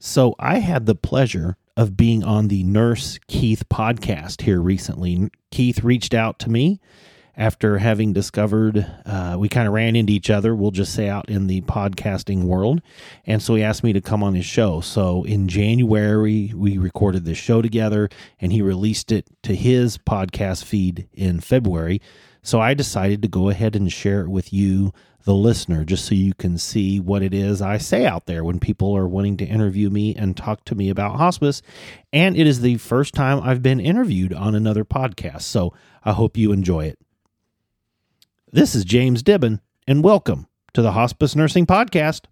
So I had the pleasure of being on the Nurse Keith podcast here recently. Keith reached out to me after having discovered, we kind of ran into each other, we'll just say out in the podcasting world. And so he asked me to come on his show. So in January, we recorded this show together and he released it to his podcast feed in February. So I decided to go ahead and share it with you, the listener, just so you can see what it is I say out there when people are wanting to interview me and talk to me about hospice. And it is the first time I've been interviewed on another podcast. So I hope you enjoy it. This is James Dibbin, and welcome to the Hospice Nursing Podcast.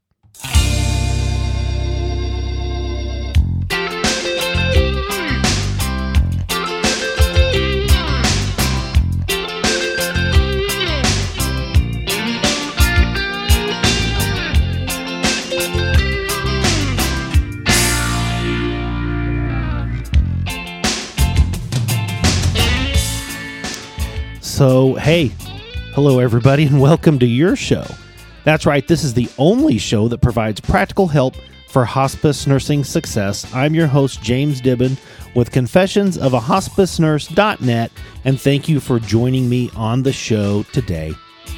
So, hey, hello everybody, and welcome to your show. That's right, this is the only show that provides practical help for hospice nursing success. I'm your host, James Dibbin, with confessionsofahhospicenurse.net, and thank you for joining me on the show today.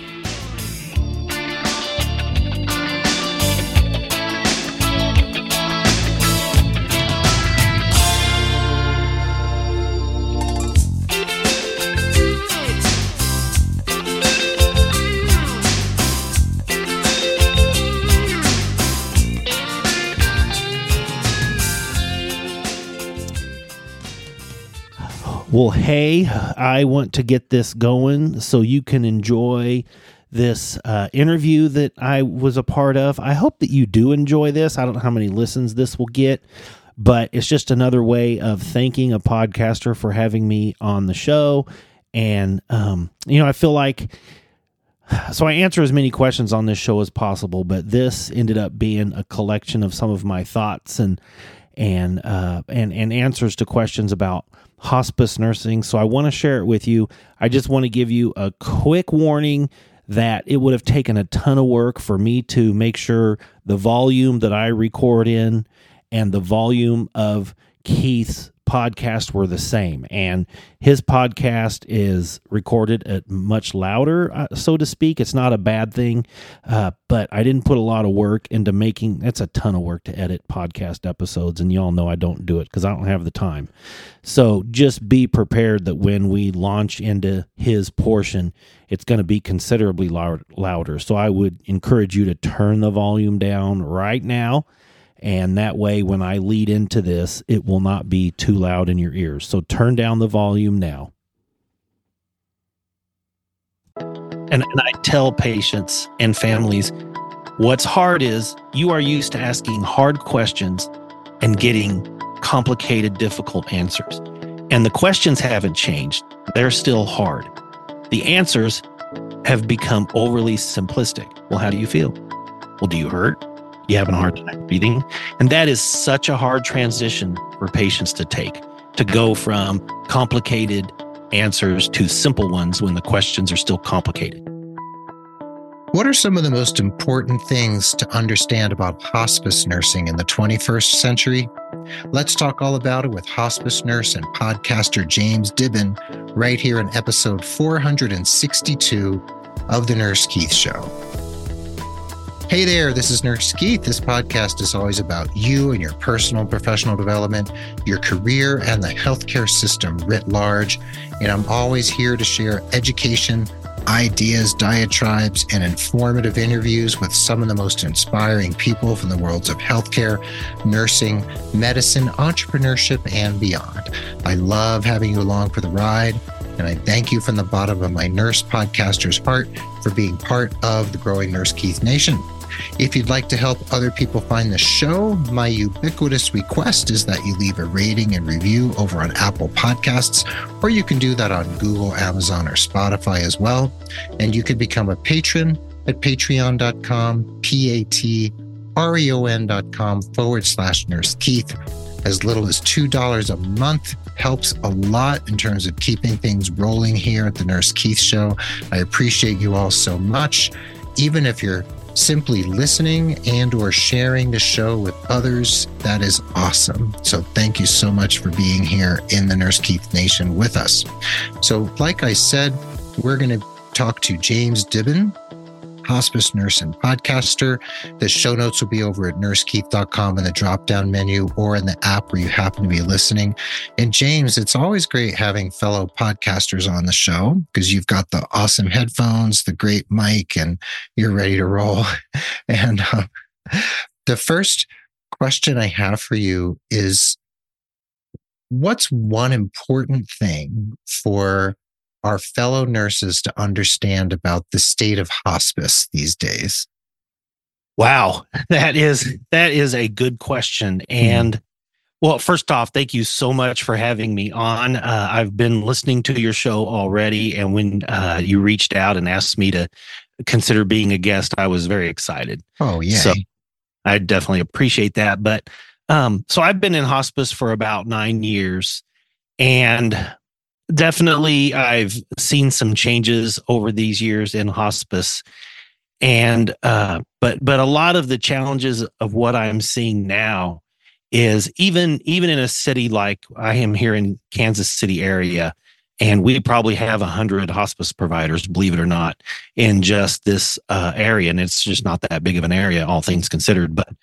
Well, hey, I want to get this going so you can enjoy this interview that I was a part of. I hope that you do enjoy this. I don't know how many listens this will get, but it's just another way of thanking a podcaster for having me on the show. And, I feel like, so I answer as many questions on this show as possible, but this ended up being a collection of some of my thoughts and answers to questions about hospice nursing. So I want to share it with you. I just want to give you a quick warning that it would have taken a ton of work for me to make sure the volume that I record in and the volume of Keith's podcast were the same. And his podcast is recorded at much louder, so to speak. It's not a bad thing, but I didn't put a lot of work into making, it's a ton of work to edit podcast episodes, and y'all know I don't do it because I don't have the time. So just be prepared that when we launch into his portion, it's going to be considerably louder. So I would encourage you to turn the volume down right now. And that way, when I lead into this, it will not be too loud in your ears. So turn down the volume now. And I tell patients and families, what's hard is you are used to asking hard questions and getting complicated, difficult answers. And the questions haven't changed. They're still hard. The answers have become overly simplistic. Well, how do you feel? Well, do you hurt? You having a hard time breathing? And that is such a hard transition for patients to take, to go from complicated answers to simple ones when the questions are still complicated. What are some of the most important things to understand about hospice nursing in the 21st century? Let's talk all about it with hospice nurse and podcaster James Dibbin right here in episode 462 of The Nurse Keith Show. Hey there, this is Nurse Keith. This podcast is always about you and your personal and professional development, your career, and the healthcare system writ large. And I'm always here to share education, ideas, diatribes, and informative interviews with some of the most inspiring people from the worlds of healthcare, nursing, medicine, entrepreneurship, and beyond. I love having you along for the ride, and I thank you from the bottom of my nurse podcaster's heart for being part of the growing Nurse Keith Nation. If you'd like to help other people find the show, my ubiquitous request is that you leave a rating and review over on Apple Podcasts, or you can do that on Google, Amazon, or Spotify as well. And you can become a patron at patreon.com, patreon.com/Nurse Keith. As little as $2 a month helps a lot in terms of keeping things rolling here at the Nurse Keith Show. I appreciate you all so much. Even if you're simply listening and or sharing the show with others. That is awesome. So thank you so much for being here in the Nurse Keith Nation with us. So like I said, we're going to talk to James Dibben, hospice nurse and podcaster. The show notes will be over at nursekeith.com in the drop-down menu or in the app where you happen to be listening. And James, it's always great having fellow podcasters on the show because you've got the awesome headphones, the great mic, and you're ready to roll. And the first question I have for you is, what's one important thing for our fellow nurses to understand about the state of hospice these days? Wow, that is a good question. And well, first off, thank you so much for having me on. I've been listening to your show already, and when you reached out and asked me to consider being a guest, I was very excited. Oh, yeah. So I definitely appreciate that. But so I've been in hospice for about 9 years, and definitely I've seen some changes over these years in hospice. And but a lot of the challenges of what I'm seeing now is even in a city like I am here in Kansas City area, and we probably have 100 hospice providers, believe it or not, in just this area. And it's just not that big of an area, all things considered. But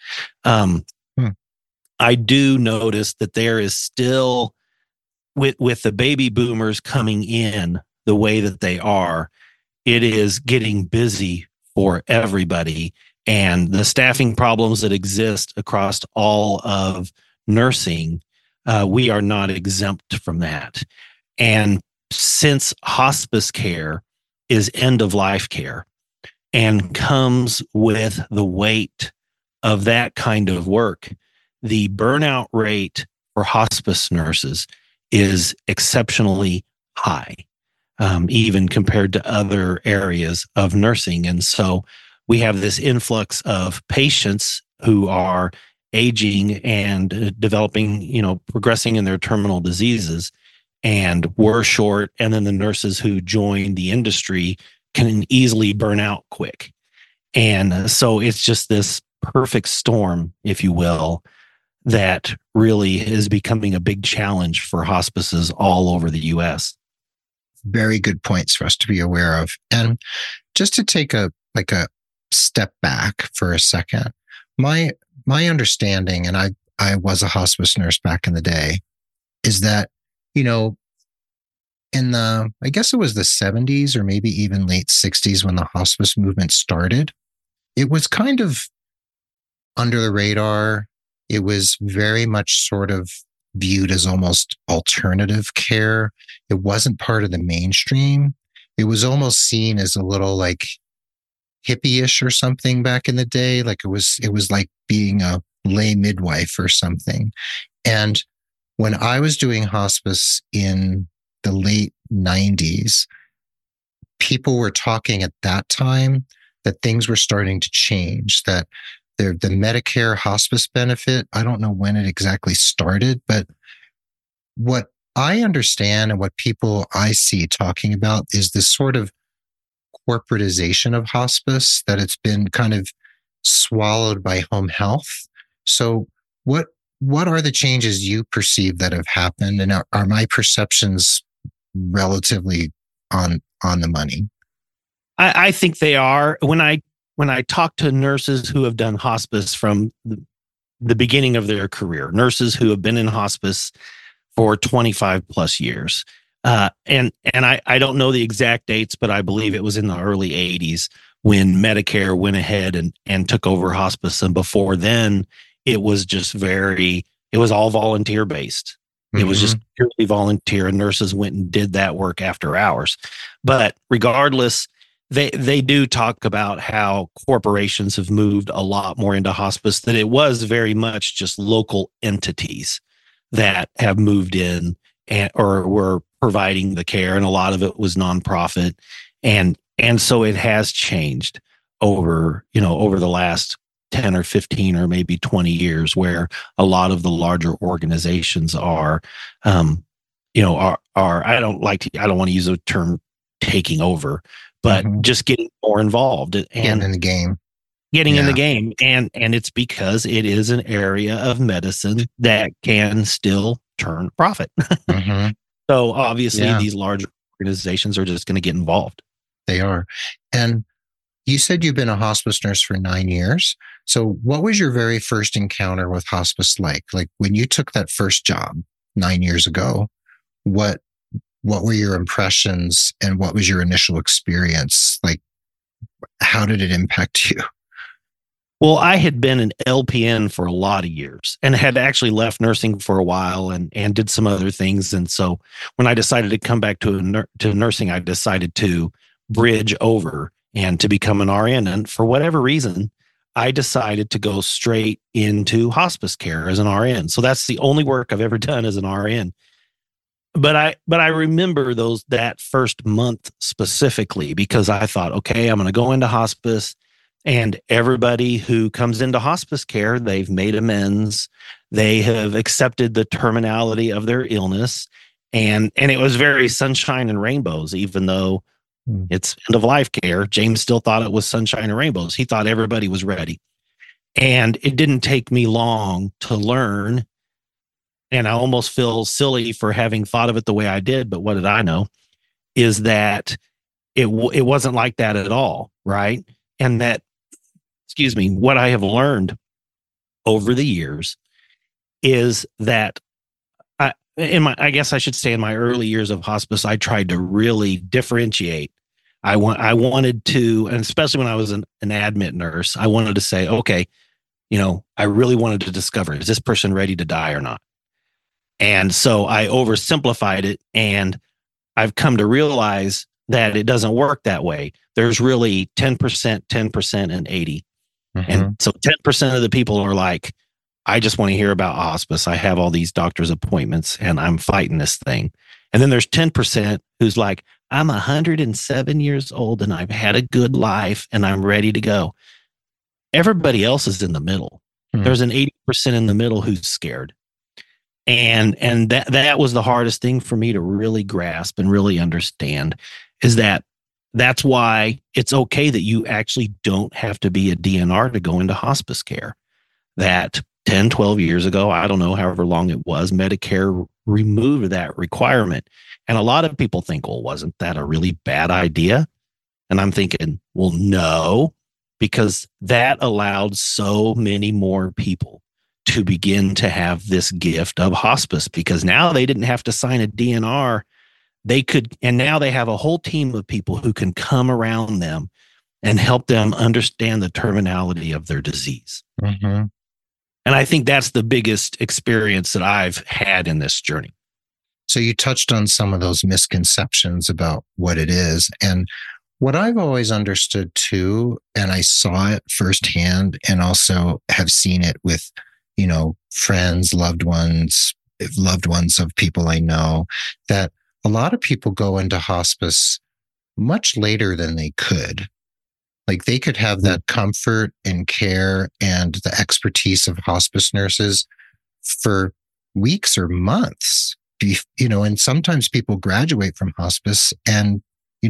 I do notice that there is still, with the baby boomers coming in the way that they are, it is getting busy for everybody. And the staffing problems that exist across all of nursing, we are not exempt from that. And since hospice care is end of life care and comes with the weight of that kind of work, the burnout rate for hospice nurses is exceptionally high, even compared to other areas of nursing. And so we have this influx of patients who are aging and developing, progressing in their terminal diseases, and we're short. And then the nurses who join the industry can easily burn out quick. And so it's just this perfect storm, if you will, that really is becoming a big challenge for hospices all over the U.S. Very good points for us to be aware of. And just to take a step back for a second, my understanding, and I was a hospice nurse back in the day, is that, in I guess it was the 70s or maybe even late 60s when the hospice movement started, it was kind of under the radar. It was very much sort of viewed as almost alternative care. It wasn't part of the mainstream. It was almost seen as a little like hippie-ish or something back in the day. Like it was like being a lay midwife or something. And when I was doing hospice in the late 90s, people were talking at that time that things were starting to change, that the Medicare hospice benefit, I don't know when it exactly started, but what I understand and what people I see talking about is this sort of corporatization of hospice, that it's been kind of swallowed by home health. So what are the changes you perceive that have happened? And are my perceptions relatively on the money? I think they are. When I talk to nurses who have done hospice from the beginning of their career, nurses who have been in hospice for 25 plus years, and I don't know the exact dates, but I believe it was in the early 80s when Medicare went ahead and took over hospice. And before then, it was just it was all volunteer based. It was just purely volunteer, and nurses went and did that work after hours. But regardless, they do talk about how corporations have moved a lot more into hospice, that it was very much just local entities that have moved in or were providing the care. And a lot of it was nonprofit. And so it has changed over the last 10 or 15 or maybe 20 years, where a lot of the larger organizations are I don't want to use the term taking over, but just getting more involved and in the game. getting in the Yeah. game. And it's because it is an area of medicine that can still turn profit. Hmm. So obviously Yeah, these large organizations are just going to get involved. they are. And you said you've been a hospice nurse for 9 years. So what was your very first encounter with hospice like? Like when you took that first job 9 years ago, what what were your impressions and what was your initial experience? Like, how did it impact you? Well, I had been an LPN for a lot of years and had actually left nursing for a while and did some other things. And so when I decided to come back to nursing, I decided to bridge over and to become an RN. And for whatever reason, I decided to go straight into hospice care as an RN. So that's the only work I've ever done as an RN. But I remember that first month specifically because I thought, okay, I'm going to go into hospice, and everybody who comes into hospice care, they've made amends, they have accepted the terminality of their illness, and it was very sunshine and rainbows, even though it's end of life care. James still thought it was sunshine and rainbows. He thought everybody was ready, and it didn't take me long to learn, and I almost feel silly for having thought of it the way I did, but what did I know? Is that it wasn't like that at all, right? And that, excuse me, what I have learned over the years is that I guess I should say in my early years of hospice, I tried to really differentiate. I wanted to, and especially when I was an admit nurse, I wanted to say, okay, I really wanted to discover, is this person ready to die or not? And so I oversimplified it, and I've come to realize that it doesn't work that way. There's really 10%, 10%, and 80. And Mm-hmm. so 10% of the people are like, I just want to hear about hospice. I have all these doctor's appointments and I'm fighting this thing. And then there's 10% who's like, I'm 107 years old and I've had a good life and I'm ready to go. Everybody else is in the middle. Mm-hmm. There's an 80% in the middle who's scared. And that was the hardest thing for me to really grasp and really understand, is that that's why it's okay that you actually don't have to be a DNR to go into hospice care. That 10, 12 years ago, I don't know, however long it was, Medicare removed that requirement. And a lot of people think, well, wasn't that a really bad idea? And I'm thinking, well, no, because that allowed so many more people to begin to have this gift of hospice, because now they didn't have to sign a DNR. They could, and now they have a whole team of people who can come around them and help them understand the terminality of their disease. Mm-hmm. And I think that's the biggest experience that I've had in this journey. So you touched on some of those misconceptions about what it is. And what I've always understood too, and I saw it firsthand and also have seen it with, friends, loved ones of people I know, that a lot of people go into hospice much later than they could. Like they could have that comfort and care and the expertise of hospice nurses for weeks or months. And sometimes people graduate from hospice and,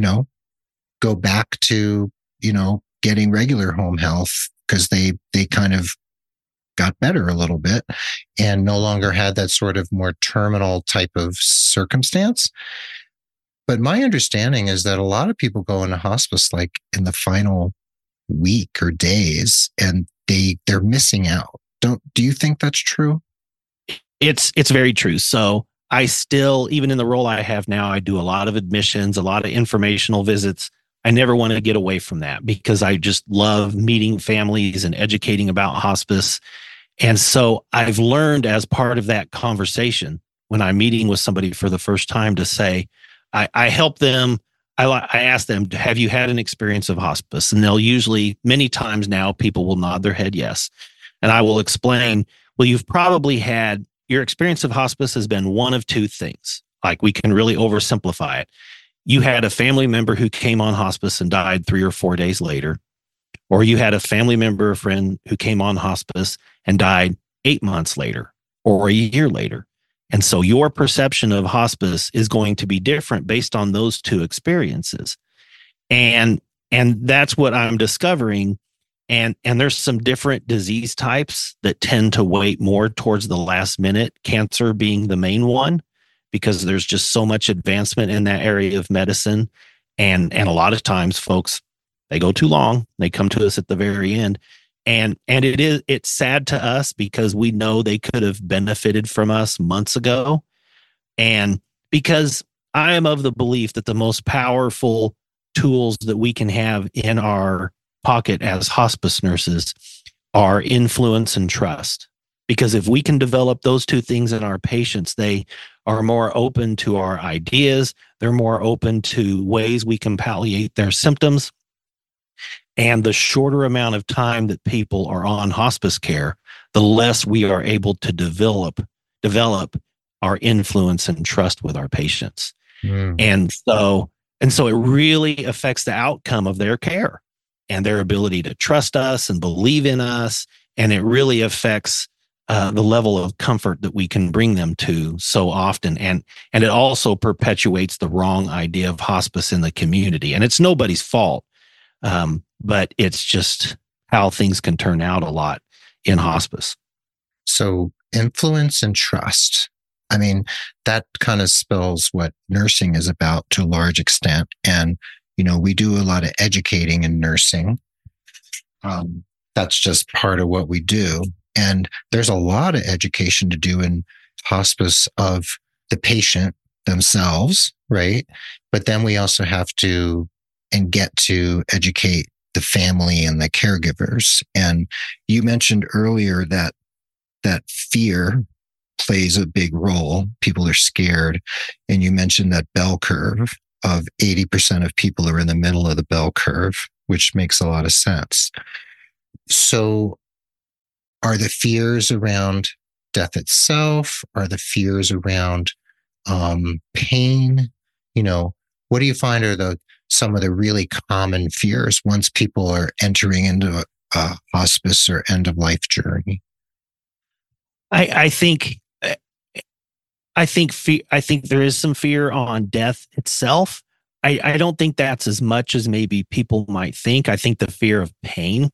go back to, getting regular home health because they kind of got better a little bit and no longer had that sort of more terminal type of circumstance. But my understanding is that a lot of people go into hospice like in the final week or days and they're missing out. Do you think that's true? It's very true. So I still, even in the role I have now, I do a lot of admissions, a lot of informational visits. I never want to get away from that because I just love meeting families and educating about hospice. And so I've learned as part of that conversation when I'm meeting with somebody for the first time to say, I help them. I ask them, have you had an experience of hospice? And they'll usually, many times now, people will nod their head yes. And I will explain, well, you've probably had, your experience of hospice has been one of two things. Like we can really oversimplify it. You had a family member who came on hospice and died 3 or 4 days later, or you had a family member or friend who came on hospice and died 8 months later or a year later. And so your perception of hospice is going to be different based on those two experiences. And that's what I'm discovering. And there's some different disease types that tend to wait more towards the last minute, cancer being the main one, because there's just so much advancement in that area of medicine. And a lot of times folks, they go too long. They come to us at the very end. And it's sad to us because we know they could have benefited from us months ago. And because I am of the belief that the most powerful tools that we can have in our pocket as hospice nurses are influence and trust. Because if we can develop those two things in our patients, they are more open to our ideas. They're more open to ways we can palliate their symptoms. And the shorter amount of time that people are on hospice care, the less we are able to develop our influence and trust with our patients. And so it really affects the outcome of their care and their ability to trust us and believe in us. And it really affects the level of comfort that we can bring them to so often. And it also perpetuates the wrong idea of hospice in the community. And it's nobody's fault. But it's just how things can turn out a lot in hospice. So influence and trust. I mean, that kind of spells what nursing is about to a large extent. And, we do a lot of educating in nursing. That's just part of what we do. And there's a lot of education to do in hospice of the patient themselves, right? But then we also have to and get to educate the family and the caregivers. And you mentioned earlier that fear plays a big role. People are scared. And you mentioned that bell curve of 80% of people are in the middle of the bell curve, which makes a lot of sense. So are the fears around death itself? Are the fears around pain? What do you find are some of the really common fears once people are entering into a hospice or end of life journey? I think there is some fear on death itself. I don't think that's as much as maybe people might think. I think the fear of pain.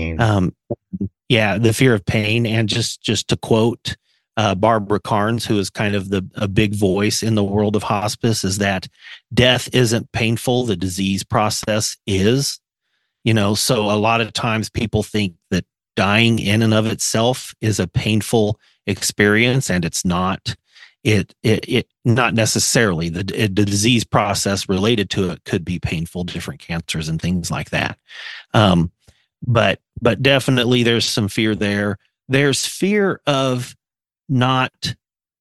The fear of pain. And just to quote Barbara Carnes, who is kind of a big voice in the world of hospice, is that death isn't painful. The disease process is, so a lot of times people think that dying in and of itself is a painful experience, and it's not. It not necessarily. The disease process related to it could be painful, different cancers and things like that. But definitely there's some fear there. There's fear of not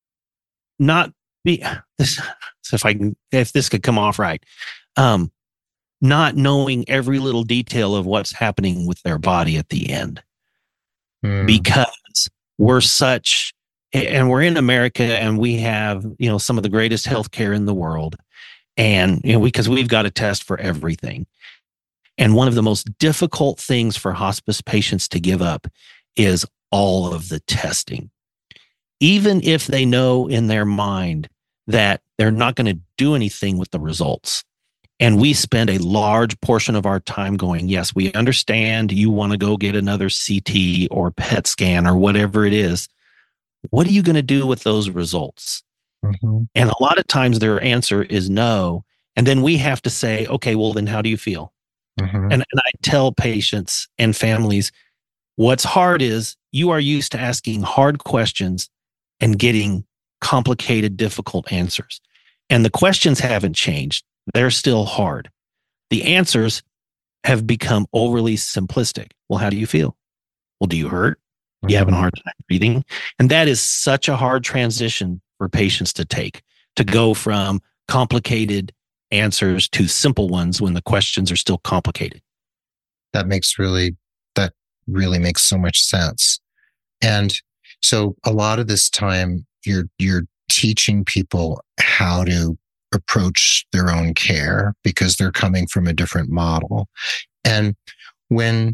be this. So if this could come off right, not knowing every little detail of what's happening with their body at the end, because we're in America, and we have, some of the greatest healthcare in the world. And, because we've got a test for everything. And one of the most difficult things for hospice patients to give up is all of the testing. Even if they know in their mind that they're not going to do anything with the results. And we spend a large portion of our time going, yes, we understand you want to go get another CT or PET scan or whatever it is. What are you going to do with those results? Mm-hmm. And a lot of times their answer is no. And then we have to say, okay, well, then how do you feel? Mm-hmm. And I tell patients and families, what's hard is you are used to asking hard questions and getting complicated, difficult answers. And the questions haven't changed. They're still hard. The answers have become overly simplistic. Well, how do you feel? Well, do you hurt? You having a hard time breathing? And that is such a hard transition for patients to take, to go from complicated answers to simple ones when the questions are still complicated. That really makes so much sense. And so a lot of this time you're teaching people how to approach their own care because they're coming from a different model. And when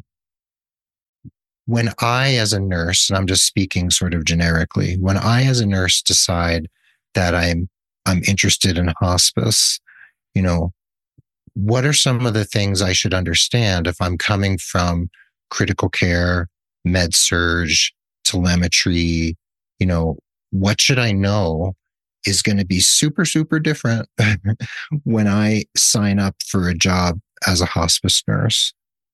I, as a nurse, and I'm just speaking sort of generically, when I, as a nurse, decide that I'm interested in hospice, what are some of the things I should understand if I'm coming from critical care, med surge, telemetry, what should I know is going to be super, super different when I sign up for a job as a hospice nurse.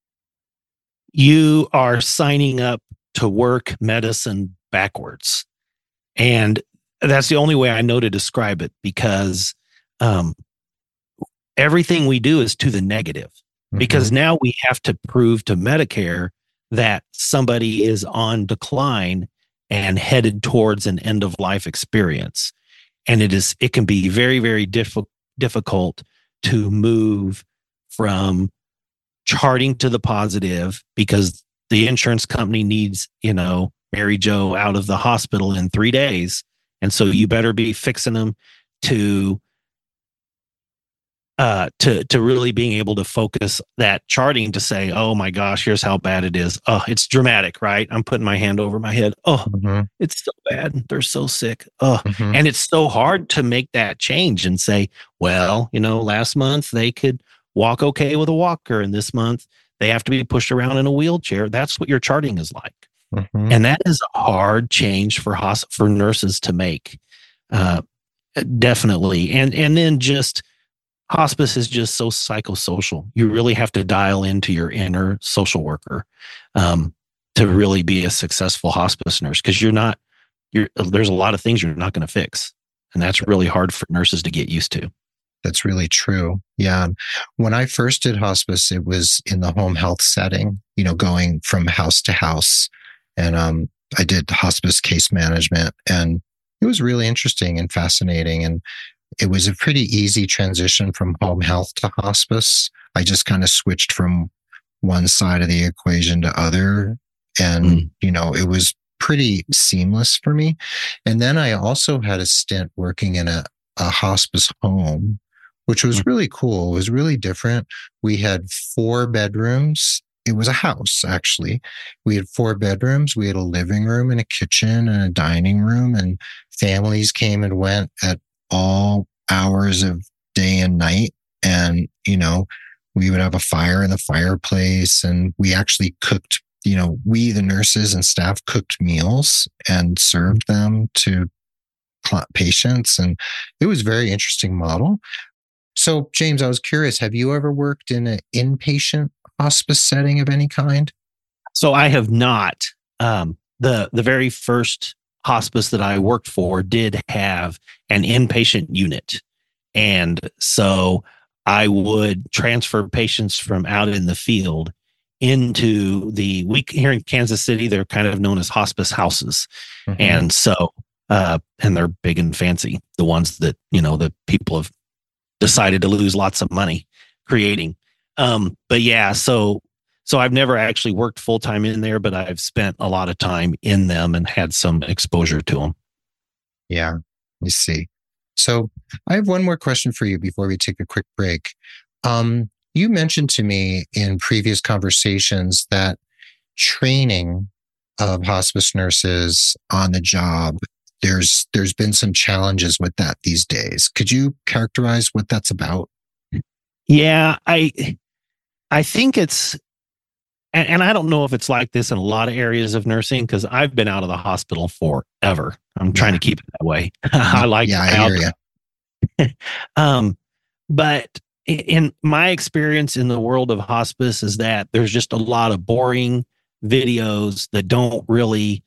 You are signing up to work medicine backwards. And that's the only way I know to describe it, because everything we do is to the negative. Because now we have to prove to Medicare that somebody is on decline and headed towards an end of life experience. And it can be very, very difficult to move from charting to the positive, because the insurance company needs, Mary Jo out of the hospital in 3 days. And so you better be fixing them to really being able to focus that charting to say, oh my gosh, here's how bad it is. Oh, it's dramatic, right? I'm putting my hand over my head. Oh, it's so bad. They're so sick. Oh, and it's so hard to make that change and say, well, last month they could walk okay with a walker, and this month they have to be pushed around in a wheelchair. That's what your charting is like. And that is a hard change for nurses to make. Definitely. And then just hospice is just so psychosocial. You really have to dial into your inner social worker to really be a successful hospice nurse, because there's a lot of things you're not going to fix. And that's really hard for nurses to get used to. That's really true. Yeah. When I first did hospice, it was in the home health setting, going from house to house. And I did hospice case management, and it was really interesting and fascinating. And it was a pretty easy transition from home health to hospice. I just kind of switched from one side of the equation to other. And, it was pretty seamless for me. And then I also had a stint working in a hospice home, which was really cool. It was really different. We had 4 bedrooms. It was a house, actually. We had 4 bedrooms. We had a living room and a kitchen and a dining room, and families came and went at all hours of day and night. And, we would have a fire in the fireplace, and we actually cooked, we, the nurses and staff, cooked meals and served them to patients. And it was a very interesting model. So, James, I was curious, have you ever worked in an inpatient hospice setting of any kind? So I have not. The very first hospice that I worked for did have an inpatient unit. And so I would transfer patients from out in the field into here in Kansas City, they're kind of known as hospice houses. And so, and they're big and fancy, the ones that, the people have decided to lose lots of money creating. But yeah, so I've never actually worked full time in there, but I've spent a lot of time in them and had some exposure to them. Yeah, you see. So I have one more question for you before we take a quick break. You mentioned to me in previous conversations that training of hospice nurses on the job, there's been some challenges with that these days. Could you characterize what that's about? Yeah, I think it's, and I don't know if it's like this in a lot of areas of nursing, because I've been out of the hospital forever. I'm trying to keep it that way. I hear you. But in my experience in the world of hospice is that there's just a lot of boring videos that don't really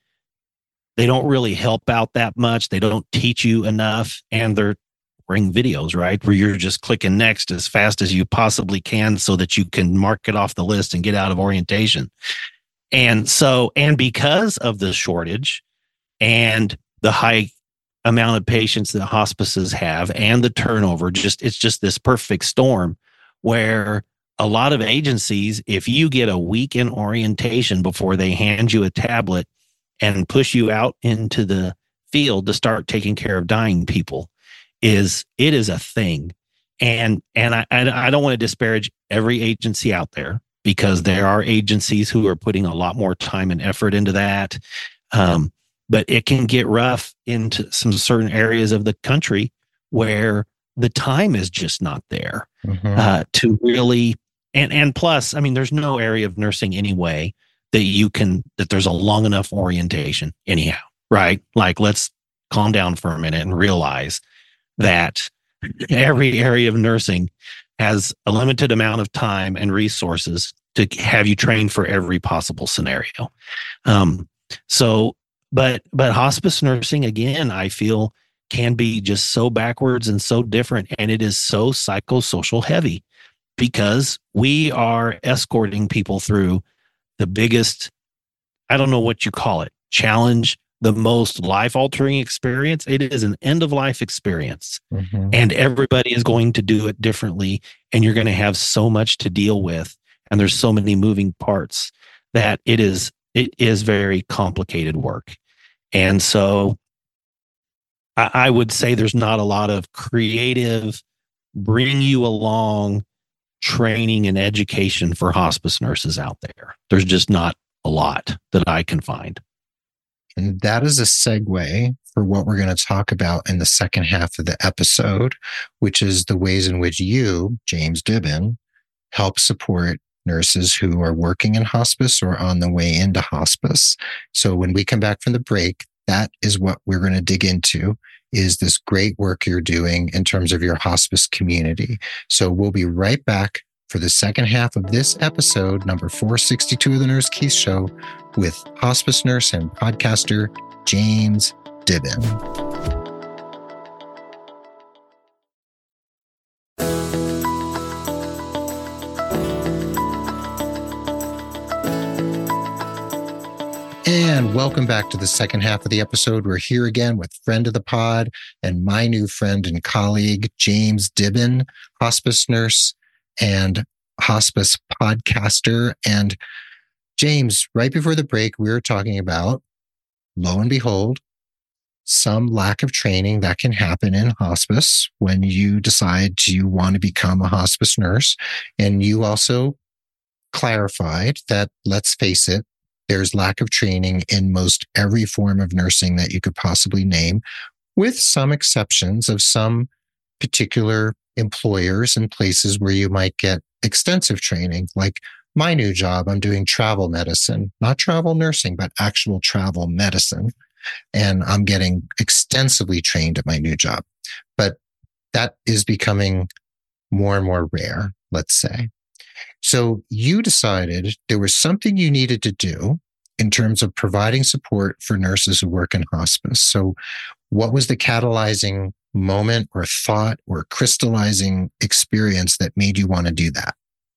help out that much. They don't teach you enough, and they're boring videos, right? Where you're just clicking next as fast as you possibly can so that you can mark it off the list and get out of orientation. And because of the shortage and the high amount of patients that hospices have and the turnover, it's just this perfect storm where a lot of agencies, if you get a week in orientation before they hand you a tablet and push you out into the field to start taking care of dying people, it is a thing. And I don't want to disparage every agency out there, because there are agencies who are putting a lot more time and effort into that. But it can get rough into some certain areas of the country where the time is just not there to really, and plus, I mean, there's no area of nursing anyway that there's a long enough orientation anyhow, right? Like, let's calm down for a minute and realize that every area of nursing has a limited amount of time and resources to have you train for every possible scenario. So, but hospice nursing, again, I feel can be just so backwards and so different. And it is so psychosocial heavy because we are escorting people through the biggest, I don't know what you call it, challenge, the most life altering experience. It is an end of life experience. Mm-hmm. And everybody is going to do it differently. And you're going to have so much to deal with. And there's so many moving parts that it is very complicated work. And so I would say there's not a lot of creative, bring you along training and education for hospice nurses out there. There's just not a lot that I can find. And that is a segue for what we're going to talk about in the second half of the episode, which is the ways in which you, James Dibbin, help support nurses who are working in hospice or on the way into hospice. So when we come back from the break, that is what we're going to dig into, is this great work you're doing in terms of your hospice community. So we'll be right back for the second half of this episode, number 462 of the Nurse Keith Show, with hospice nurse and podcaster James Dibbin. And welcome back to the second half of the episode. We're here again with friend of the pod and my new friend and colleague, James Dibbin, hospice nurse and hospice podcaster. And James, right before the break, we were talking about, lo and behold, some lack of training that can happen in hospice when you decide you want to become a hospice nurse. And you also clarified that, let's face it, there's lack of training in most every form of nursing that you could possibly name, with some exceptions of some particular employers and places where you might get extensive training. Like my new job, I'm doing travel medicine, not travel nursing, but actual travel medicine. And I'm getting extensively trained at my new job. But that is becoming more and more rare, let's say. So you decided there was something you needed to do in terms of providing support for nurses who work in hospice. So what was the catalyzing moment or thought or crystallizing experience that made you want to do that?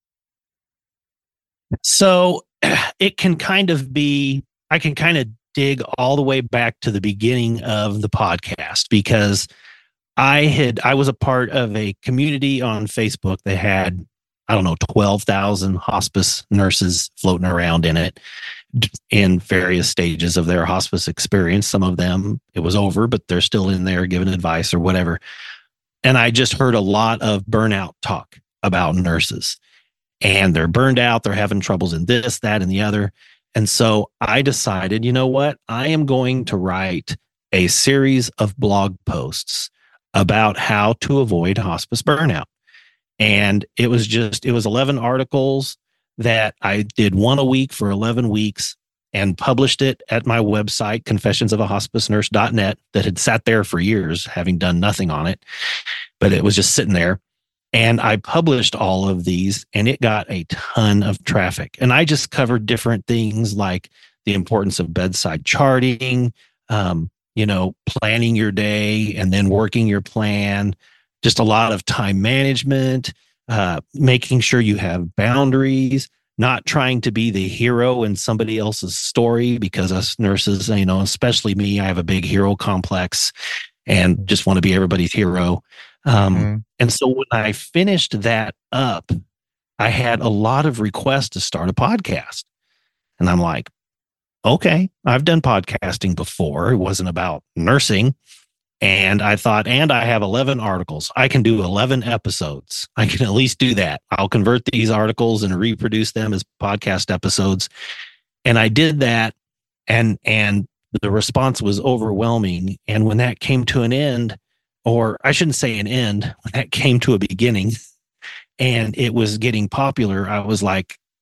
So it can kind of be, I can kind of dig all the way back to the beginning of the podcast, because I was a part of a community on Facebook that had, I don't know, 12,000 hospice nurses floating around in it in various stages of their hospice experience. Some of them, it was over, but they're still in there giving advice or whatever. And I just heard a lot of burnout talk about nurses, and they're burned out. They're having troubles in this, that, and the other. And so I decided, you know what? I am going to write a series of blog posts about how to avoid hospice burnout. And it was 11 articles that I did one a week for 11 weeks and published it at my website, confessionsofahospicenurse.net, that had sat there for years, having done nothing on it, but it was just sitting there. And I published all of these, and it got a ton of traffic. And I just covered different things like the importance of bedside charting, planning your day and then working your plan, just a lot of time management, making sure you have boundaries, not trying to be the hero in somebody else's story, because us nurses, especially me, I have a big hero complex and just want to be everybody's hero. And so when I finished that up, I had a lot of requests to start a podcast. And I'm like, okay, I've done podcasting before. It wasn't about nursing. And I thought, and I have 11 articles. I can do 11 episodes. I can at least do that. I'll convert these articles and reproduce them as podcast episodes. And I did that. And the response was overwhelming. And when that came to an end, or I shouldn't say an end, when that came to a beginning and it was getting popular, I was like,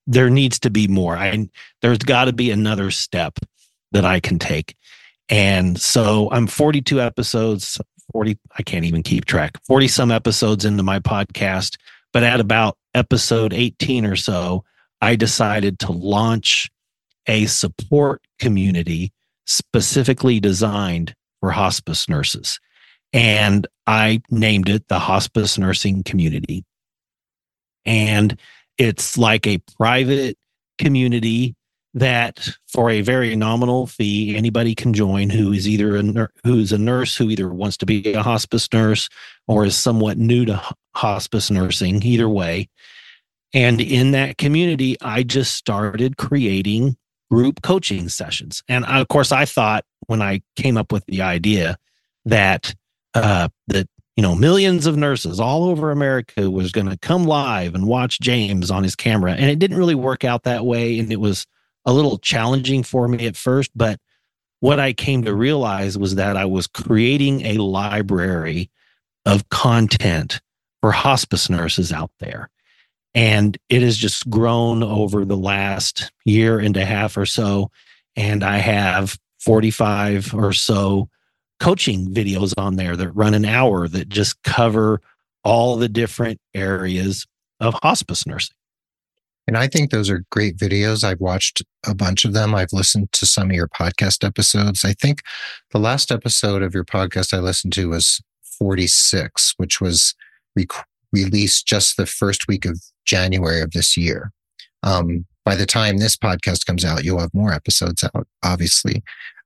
there needs to be more. There's got to be another step that I can take. And so I'm 42 episodes, 40, I can't even keep track, 40 some episodes into my podcast. But at about episode 18 or so, I decided to launch a support community specifically designed for hospice nurses. And I named it the Hospice Nursing Community. And it's like a private community that for a very nominal fee, anybody can join who is either who's a nurse who either wants to be a hospice nurse or is somewhat new to hospice nursing, either way. And in that community, I just started creating group coaching sessions. And of course, I thought when I came up with the idea that millions of nurses all over America was going to come live and watch James on his camera. And it didn't really work out that way. And it was a little challenging for me at first. But what I came to realize was that I was creating a library of content for hospice nurses out there. And it has just grown over the last year and a half or so. And I have 45 or so coaching videos on there that run an hour that just cover all the different areas of hospice nursing. And I think those are great videos. I've watched a bunch of them. I've listened to some of your podcast episodes. I think the last episode of your podcast I listened to was 46, which was released just the first week of January of this year. By the time this podcast comes out, you'll have more episodes out, obviously.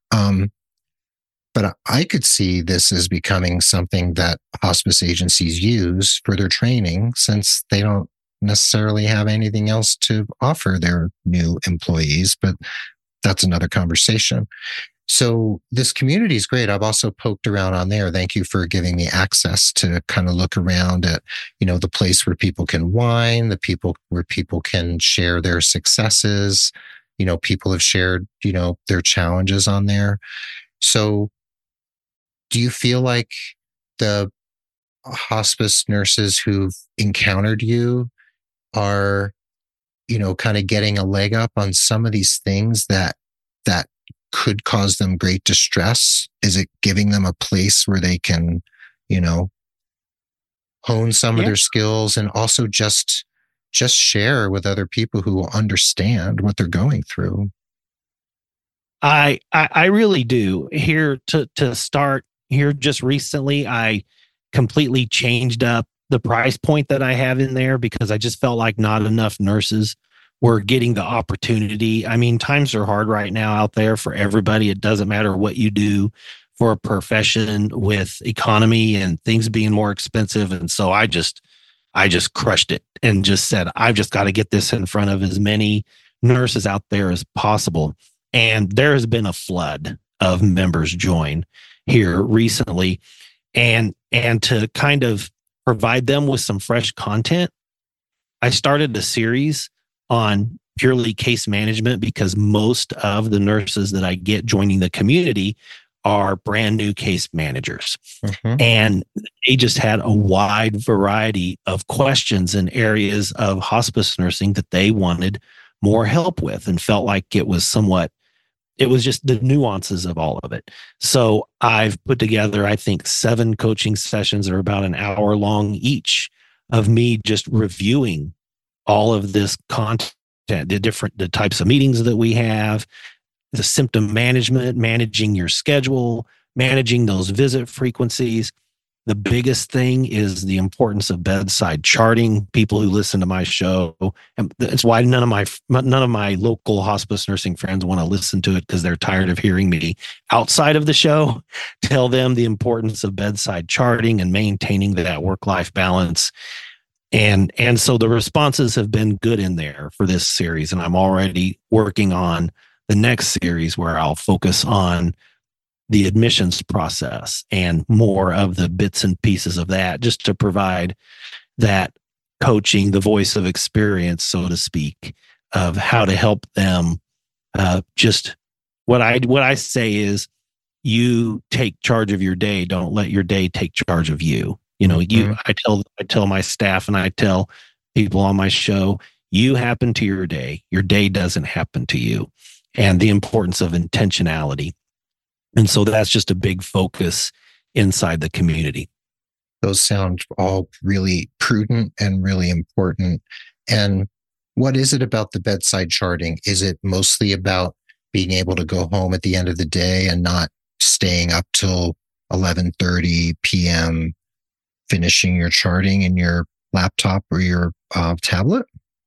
But I could see this as becoming something that hospice agencies use for their training, since they don't necessarily have anything else to offer their new employees. But that's another conversation. So this community is great. I've also poked around on there. Thank you for giving me access to kind of look around at, the place where people can whine, where people can share their successes. People have shared, their challenges on there. So do you feel like the hospice nurses who've encountered you are, kind of getting a leg up on some of these things that could cause them great distress? Is it giving them a place where they can, hone some of their skills and also just share with other people who will understand what they're going through? I really do. Here to start here, just recently, I completely changed up the price point that I have in there because I just felt like not enough nurses were getting the opportunity. I mean, times are hard right now out there for everybody. It doesn't matter what you do for a profession with economy and things being more expensive. And so I just crushed it and just said, I've just got to get this in front of as many nurses out there as possible. And there has been a flood of members join here recently. And to kind of provide them with some fresh content, I started a series on purely case management because most of the nurses that I get joining the community are brand new case managers. Mm-hmm. And they just had a wide variety of questions in areas of hospice nursing that they wanted more help with and felt like it was just the nuances of all of it. So I've put together, I think, 7 coaching sessions that are about an hour long each of me just reviewing all of this content, the types of meetings that we have, the symptom management, managing your schedule, managing those visit frequencies. The biggest thing is the importance of bedside charting. People who listen to my show, and that's why none of my local hospice nursing friends want to listen to it because they're tired of hearing me outside of the show tell them the importance of bedside charting and maintaining that work-life balance. And so the responses have been good in there for this series, and I'm already working on the next series where I'll focus on the admissions process and more of the bits and pieces of that, just to provide that coaching, the voice of experience, so to speak, of how to help them. Just what I say is, you take charge of your day. Don't let your day take charge of you. I tell my staff and I tell people on my show, You happen to your day doesn't happen to you, and the importance of intentionality. And so that's just a big focus inside the community. Those sound all really prudent and really important. And what is it about the bedside charting? Is it mostly about being able to go home at the end of the day and not staying up till 11:30 p.m., finishing your charting in your laptop or your tablet?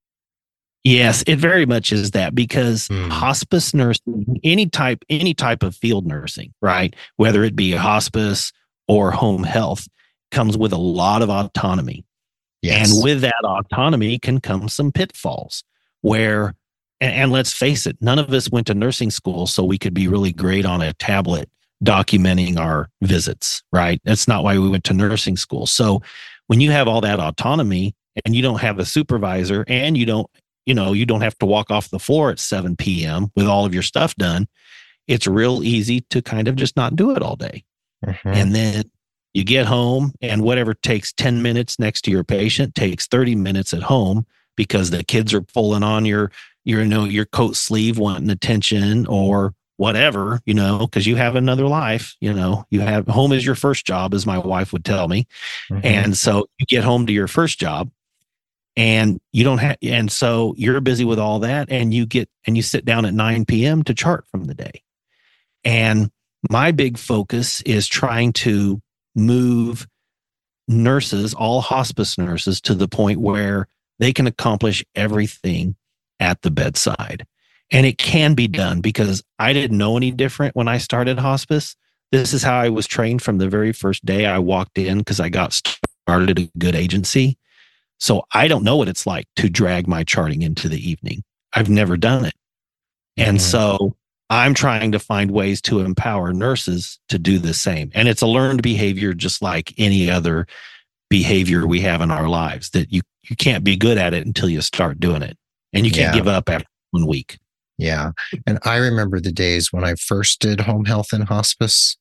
Yes, it very much is that, because hospice nursing, any type of field nursing, right? Whether it be a hospice or home health, comes with a lot of autonomy. Yes. And with that autonomy can come some pitfalls where, and let's face it, none of us went to nursing school so we could be really great on a tablet documenting our visits, right? That's not why we went to nursing school. So when you have all that autonomy and you don't have a supervisor, and you don't have to walk off the floor at 7 p.m. with all of your stuff done, it's real easy to kind of just not do it all day. And then you get home, and whatever takes 10 minutes next to your patient takes 30 minutes at home, because the kids are pulling on your coat sleeve wanting attention or whatever, because you have another life, you have home is your first job, as my wife would tell me. And so you get home to your first job, and you don't have, and so you're busy with all that, and you sit down at 9 p.m. to chart from the day. And my big focus is trying to move nurses, all hospice nurses, to the point where they can accomplish everything at the bedside. And it can be done, because I didn't know any different when I started hospice. This is how I was trained from the very first day I walked in, because I got started at a good agency. So I don't know what it's like to drag my charting into the evening. I've never done it. And so I'm trying to find ways to empower nurses to do the same. And it's a learned behavior, just like any other behavior we have in our lives, that you can't be good at it until you start doing it. And you can't give up after 1 week. Yeah. And I remember the days when I first did home health and hospice,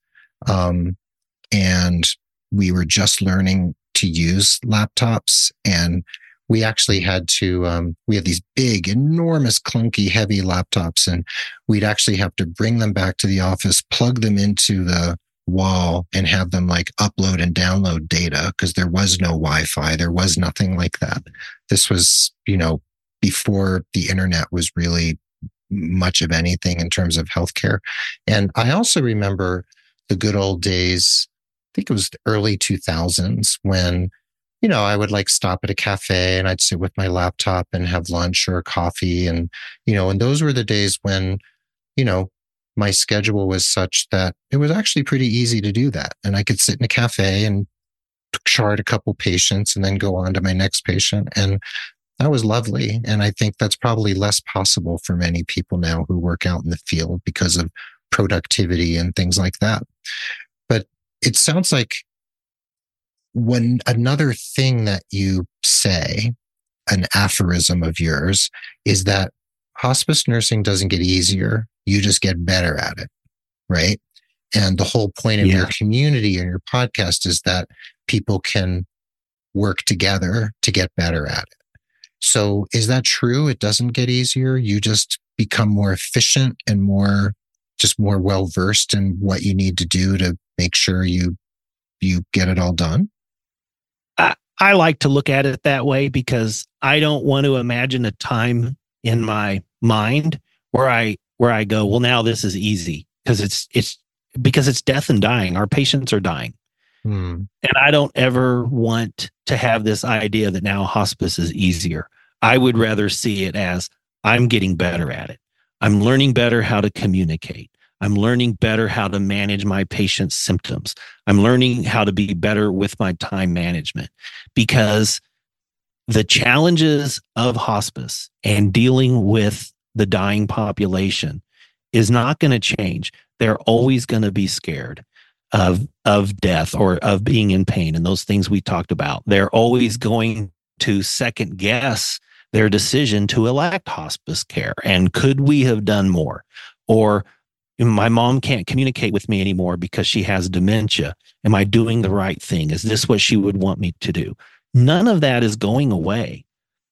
and we were just learning to use laptops, and we actually had to, we had these big, enormous, clunky, heavy laptops, and we'd actually have to bring them back to the office, plug them into the wall, and have them like upload and download data, because there was no Wi-Fi. There was nothing like that. This was, before the internet was really much of anything in terms of healthcare. And I also remember the good old days, I think it was the early 2000s, when, I would like stop at a cafe and I'd sit with my laptop and have lunch or coffee. And, and those were the days when, my schedule was such that it was actually pretty easy to do that. And I could sit in a cafe and chart a couple patients and then go on to my next patient. And that was lovely. And I think that's probably less possible for many people now who work out in the field because of productivity and things like that. But it sounds like when another thing that you say, an aphorism of yours, is that hospice nursing doesn't get easier. You just get better at it, right? And the whole point of your community and your podcast is that people can work together to get better at it. So is that true? It doesn't get easier. You just become more efficient and more well-versed in what you need to do to make sure you get it all done? I like to look at it that way, because I don't want to imagine a time in my mind where I go, well, now this is easy, because it's death and dying. Our patients are dying. And I don't ever want to have this idea that now hospice is easier. I would rather see it as I'm getting better at it. I'm learning better how to communicate. I'm learning better how to manage my patient's symptoms. I'm learning how to be better with my time management, because the challenges of hospice and dealing with the dying population is not going to change. They're always going to be scared of death or of being in pain, and those things we talked about. They're always going to second guess their decision to elect hospice care. And could we have done more? Or my mom can't communicate with me anymore because she has dementia. Am I doing the right thing? Is this what she would want me to do? None of that is going away.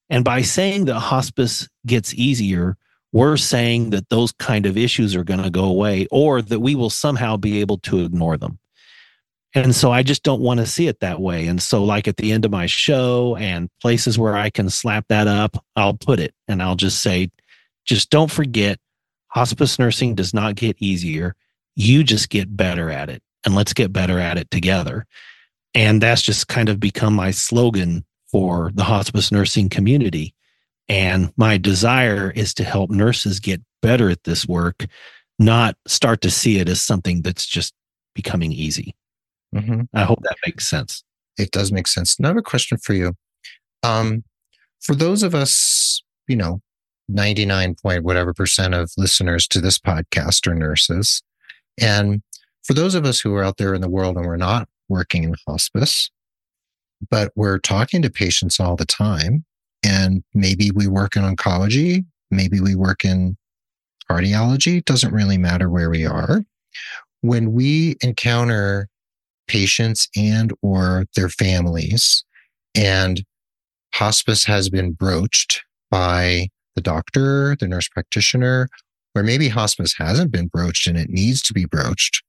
And by saying that hospice gets easier, we're saying that those kind of issues are going to go away, or that we will somehow be able to ignore them. And so I just don't want to see it that way. And so, like, at the end of my show and places where I can slap that up, I'll put it and I'll just say, just don't forget, hospice nursing does not get easier. You just get better at it, and let's get better at it together. And that's just kind of become my slogan for the hospice nursing community. And my desire is to help nurses get better at this work, not start to see it as something that's just becoming easy. Mm-hmm. I hope that makes sense. It does make sense. Another question for you. For those of us, 99 point whatever percent of listeners to this podcast are nurses. And for those of us who are out there in the world and we're not working in hospice, but we're talking to patients all the time, and maybe we work in oncology, maybe we work in cardiology, it doesn't really matter where we are. When we encounter patients and or their families, and hospice has been broached by the doctor, the nurse practitioner, or maybe hospice hasn't been broached and it needs to be broached,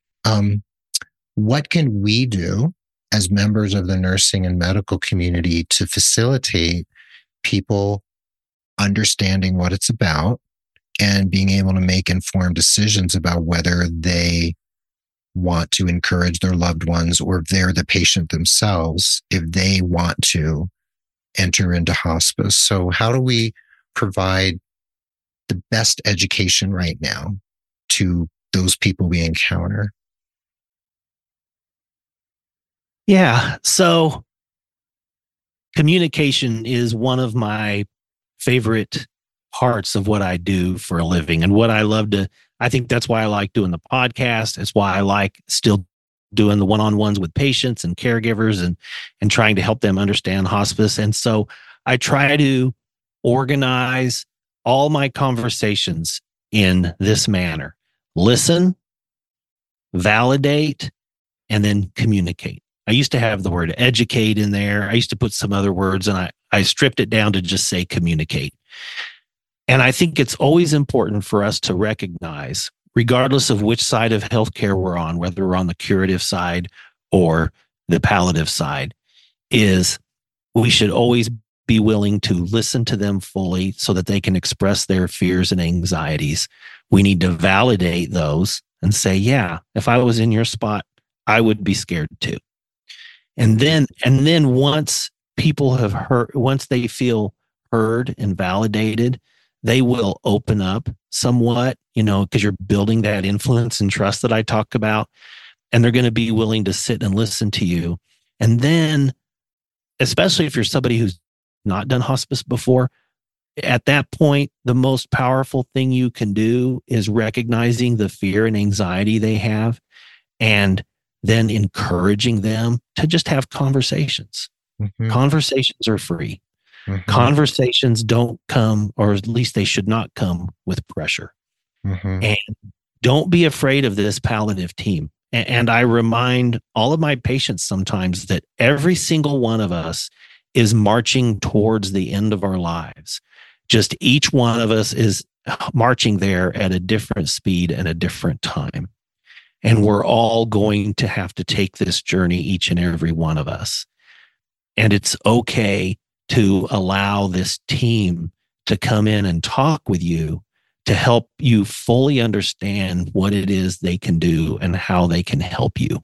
what can we do as members of the nursing and medical community to facilitate people understanding what it's about and being able to make informed decisions about whether they want to encourage their loved ones, or if they're the patient themselves, if they want to enter into hospice? So how do we provide the best education right now to those people we encounter? Yeah. So communication is one of my favorite parts of what I do for a living, and what I love to, I think that's why I like doing the podcast. It's why I like still doing the one-on-ones with patients and caregivers, and trying to help them understand hospice. And so I try to organize all my conversations in this manner: listen, validate, and then communicate. I used to have the word educate in there. I used to put some other words, and I stripped it down to just say communicate. And I think it's always important for us to recognize, regardless of which side of healthcare we're on, whether we're on the curative side or the palliative side, is we should always be willing to listen to them fully so that they can express their fears and anxieties. We need to validate those and say, yeah, if I was in your spot, I would be scared too. And then once people have heard, once they feel heard and validated, they will open up somewhat, because you're building that influence and trust that I talk about, and they're going to be willing to sit and listen to you. And then, especially if you're somebody who's not done hospice before, at that point, the most powerful thing you can do is recognizing the fear and anxiety they have, and then encouraging them to just have conversations. Mm-hmm. Conversations are free. Mm-hmm. Conversations don't come, or at least they should not come, with pressure. Mm-hmm. And don't be afraid of this palliative team. And I remind all of my patients sometimes that every single one of us is marching towards the end of our lives. Just each one of us is marching there at a different speed and a different time. And we're all going to have to take this journey, each and every one of us. And it's okay to allow this team to come in and talk with you to help you fully understand what it is they can do and how they can help you.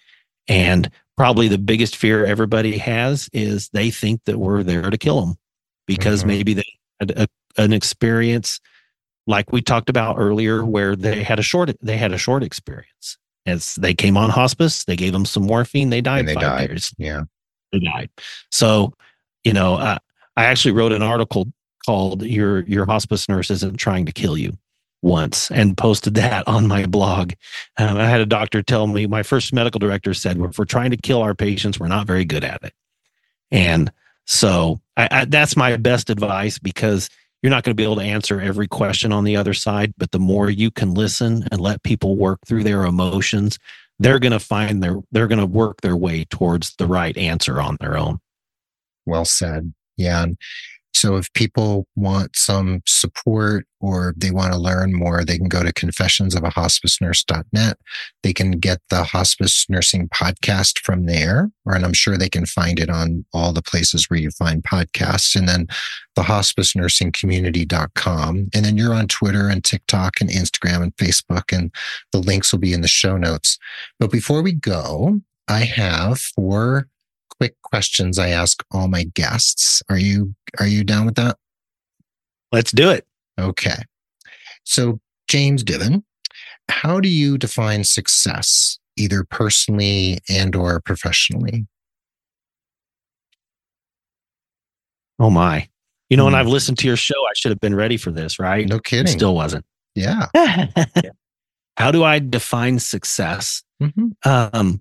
And probably the biggest fear everybody has is they think that we're there to kill them, because maybe they had an experience like we talked about earlier, where they had a short experience. As they came on hospice, they gave them some morphine, they died. And 5 years. Yeah, they died. So, I actually wrote an article called "Your Hospice Nurse Isn't Trying to Kill You" once, and posted that on my blog. I had a doctor tell me, my first medical director said, if we're trying to kill our patients, we're not very good at it. And so that's my best advice, because you're not going to be able to answer every question on the other side, but the more you can listen and let people work through their emotions, they're going to work their way towards the right answer on their own. Well said. Yeah. And So if people want some support or they want to learn more, they can go to confessionsofAhospicenurse.net. They can get the hospice nursing podcast from there, and I'm sure they can find it on all the places where you find podcasts, and then the hospicenursingcommunity.com. And then you're on Twitter and TikTok and Instagram and Facebook, and the links will be in the show notes. But before we go, I have 4 quick questions I ask all my guests. Are you down with that? Let's do it. Okay. So, James Diven, how do you define success, either personally and or professionally? Oh my. And I've listened to your show. I should have been ready for this, right? No kidding. Still wasn't. Yeah. How do I define success? Mm-hmm.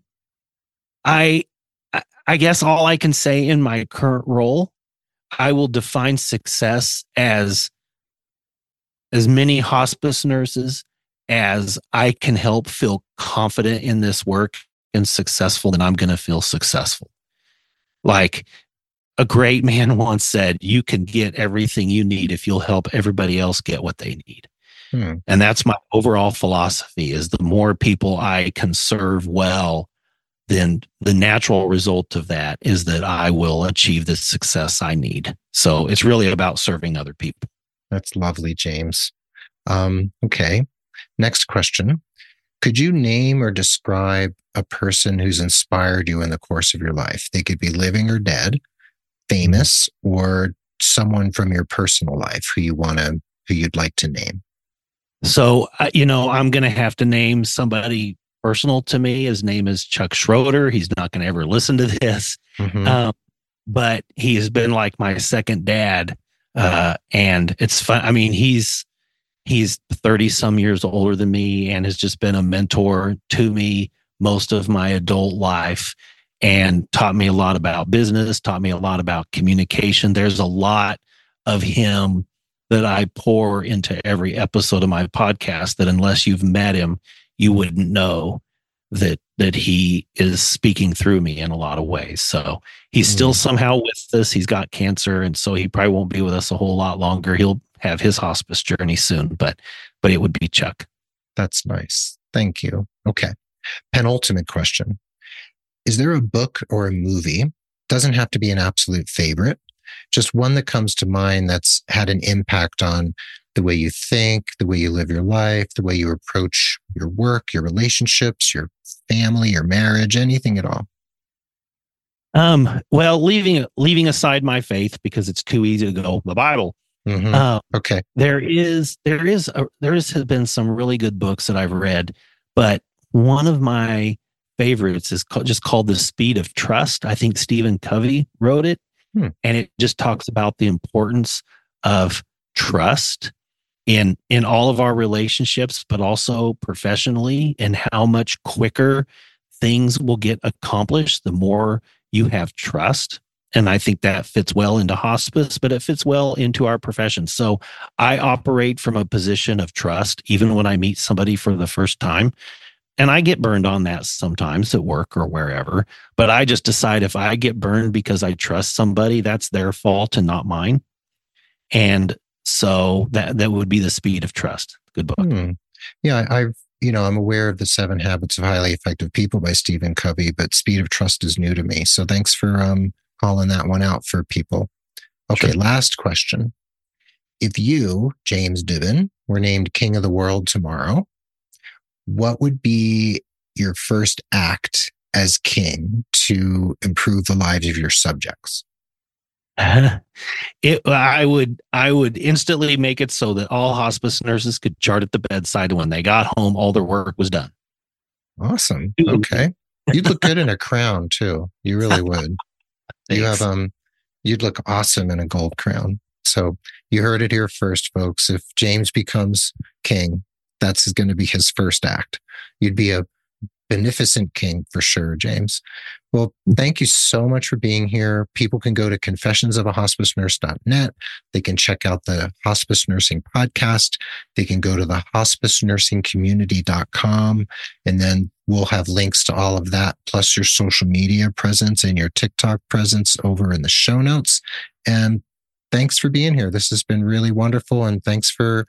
I guess all I can say in my current role, I will define success as many hospice nurses as I can help feel confident in this work and successful, then I'm going to feel successful. Like a great man once said, you can get everything you need if you'll help everybody else get what they need. And that's my overall philosophy, is the more people I can serve well, then the natural result of that is that I will achieve the success I need. So it's really about serving other people. That's lovely, James. Okay. Next question. Could you name or describe a person who's inspired you in the course of your life? They could be living or dead, famous, or someone from your personal life who you'd like to name. So, I'm going to have to name somebody personal to me. His name is Chuck Schroeder. He's not going to ever listen to this, but he has been like my second dad. And it's fun. I mean, he's 30 some years older than me and has just been a mentor to me most of my adult life and taught me a lot about business, taught me a lot about communication. There's a lot of him that I pour into every episode of my podcast that unless you've met him, you wouldn't know that he is speaking through me in a lot of ways. So he's still somehow with us. He's got cancer, and so he probably won't be with us a whole lot longer. He'll have his hospice journey soon, but it would be Chuck. That's nice. Thank you. Okay. Penultimate question. Is there a book or a movie, doesn't have to be an absolute favorite, just one that comes to mind that's had an impact on the way you think, the way you live your life, the way you approach your work, your relationships, your family, your marriage, anything at all? Well, leaving aside my faith, because it's too easy to go the Bible. Okay. There has been some really good books that I've read, but one of my favorites is called The Speed of Trust. I think Stephen Covey wrote it, and it just talks about the importance of trust in all of our relationships, but also professionally, and how much quicker things will get accomplished the more you have trust. And I think that fits well into hospice, but it fits well into our profession. So I operate from a position of trust, even when I meet somebody for the first time. And I get burned on that sometimes at work or wherever. But I just decide if I get burned because I trust somebody, that's their fault and not mine. And so that would be The Speed of Trust. Good book. Yeah, I'm aware of the 7 Habits of Highly Effective People by Stephen Covey, but Speed of Trust is new to me. So thanks for calling that one out for people. Okay, sure. Last question. If you, James Diven, were named King of the World tomorrow, what would be your first act as king to improve the lives of your subjects? I would instantly make it so that all hospice nurses could chart at the bedside, and when they got home, all their work was done. Awesome. Okay. You'd look good in a crown too. You really would. You have you'd look awesome in a gold crown. So you heard it here first, folks. If James becomes king, that's going to be his first act. You'd be a beneficent king for sure, James. Well, thank you so much for being here. People can go to confessionsofAhospicenurse.net. They can check out the Hospice Nursing Podcast. They can go to the hospicenursingcommunity.com, and then we'll have links to all of that, plus your social media presence and your TikTok presence over in the show notes. And thanks for being here. This has been really wonderful. And thanks for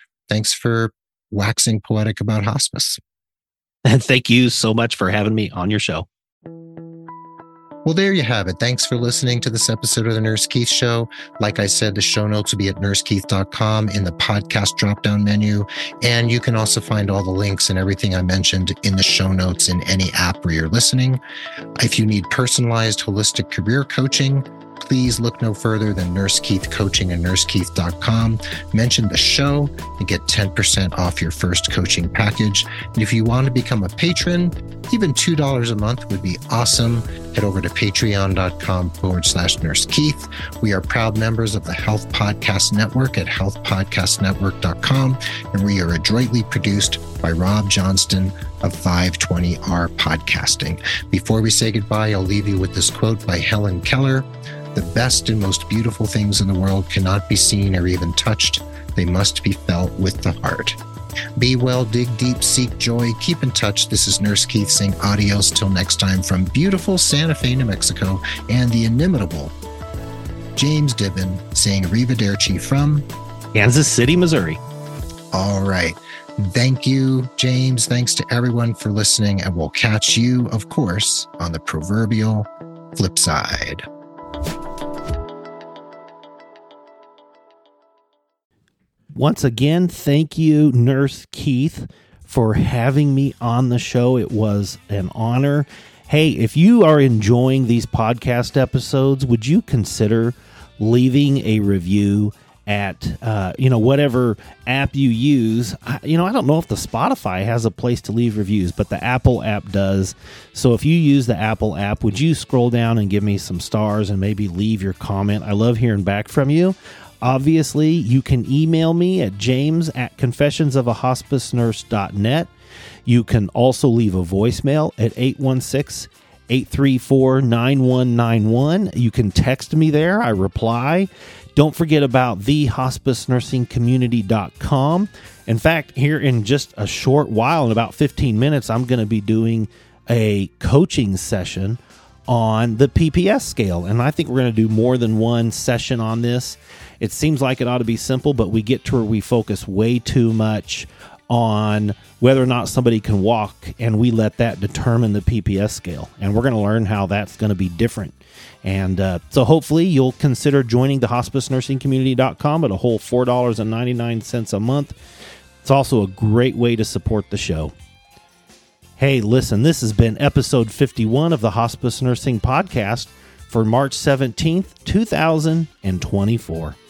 waxing poetic about hospice. And thank you so much for having me on your show. Well, there you have it. Thanks for listening to this episode of the Nurse Keith Show. Like I said, the show notes will be at nursekeith.com in the podcast drop-down menu. And you can also find all the links and everything I mentioned in the show notes in any app where you're listening. If you need personalized holistic career coaching, please look no further than Nurse Keith Coaching and nursekeith.com. Mention the show and get 10% off your first coaching package. And if you want to become a patron, even $2 a month would be awesome. Head over to patreon.com/Nurse Keith. We are proud members of the Health Podcast Network at healthpodcastnetwork.com. And we are adroitly produced by Rob Johnston of 520R Podcasting. Before we say goodbye, I'll leave you with this quote by Helen Keller. The best and most beautiful things in the world cannot be seen or even touched. They must be felt with the heart. Be well, dig deep, seek joy, keep in touch. This is Nurse Keith saying adios till next time from beautiful Santa Fe, New Mexico, and the inimitable James Dibben saying arrivederci from Kansas City, Missouri. All right. Thank you, James. Thanks to everyone for listening, and we'll catch you, of course, on the proverbial flip side. Once again, thank you, Nurse Keith, for having me on the show. It was an honor. Hey, if you are enjoying these podcast episodes, would you consider leaving a review at, whatever app you use? I don't know if the Spotify has a place to leave reviews, but the Apple app does. So if you use the Apple app, would you scroll down and give me some stars and maybe leave your comment? I love hearing back from you. Obviously, you can email me at james@confessionsofahospicenurse.net. You can also leave a voicemail at 816-834-9191. You can text me there. I reply. Don't forget about thehospicenursingcommunity.com. In fact, here in just a short while, in about 15 minutes, I'm going to be doing a coaching session on the PPS scale. And I think we're going to do more than one session on this. It seems like it ought to be simple, but we get to where we focus way too much on whether or not somebody can walk, and we let that determine the PPS scale. And we're going to learn how that's going to be different. And so hopefully you'll consider joining the hospicenursingcommunity.com at a whole $4.99 a month. It's also a great way to support the show. Hey, listen, this has been episode 51 of the Hospice Nursing Podcast for March 17th, 2024.